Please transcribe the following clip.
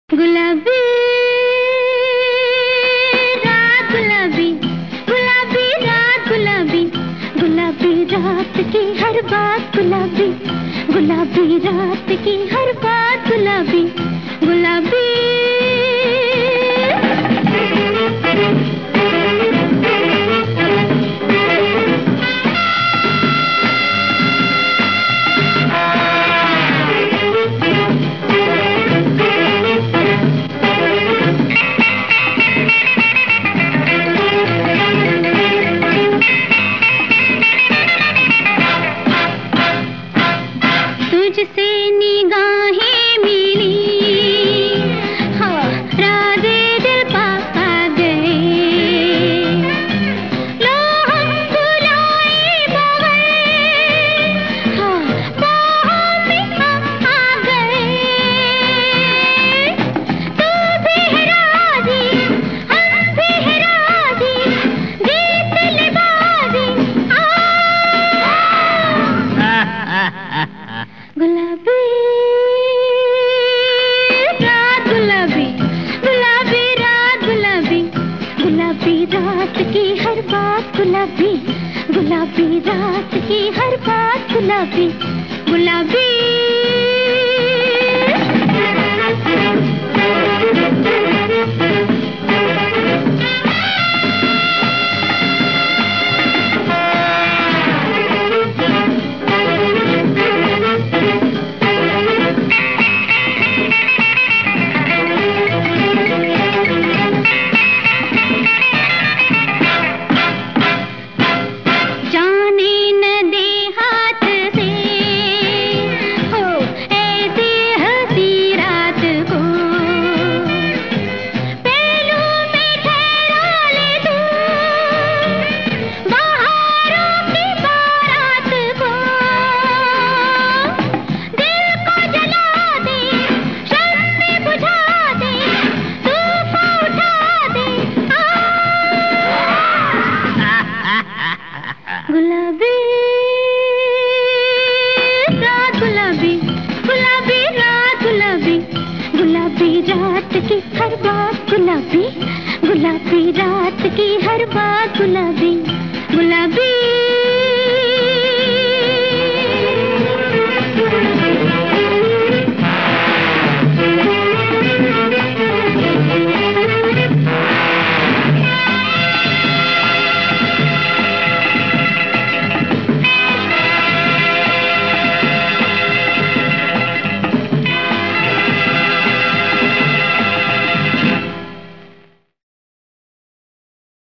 गुलाबी रात गुलाबी, गुलाबी रात गुलाबी, गुलाबी रात की हर बात गुलाबी, गुलाबी रात की हर बात गुलाबी, गुलाबी। तुझसे निगाहें मिली, हाँ राज़े दिल पा गए, लो हम बुलाए बगैर, हाँ बाहों में आ गए। तू भी है राज़ी, हम भी है राज़ी, जीत ले बाज़ी, गुलाबी रात गुलाबी, गुलाबी रात गुलाबी, गुलाबी रात की हर बात गुलाबी, गुलाबी रात की हर बात गुलाबी, गुलाबी। गुलाबी रात गुलाबी, गुलाबी रात गुलाबी, गुलाबी रात की हर बात गुलाबी, गुलाबी रात की हर बात गुलाबी, गुलाबी।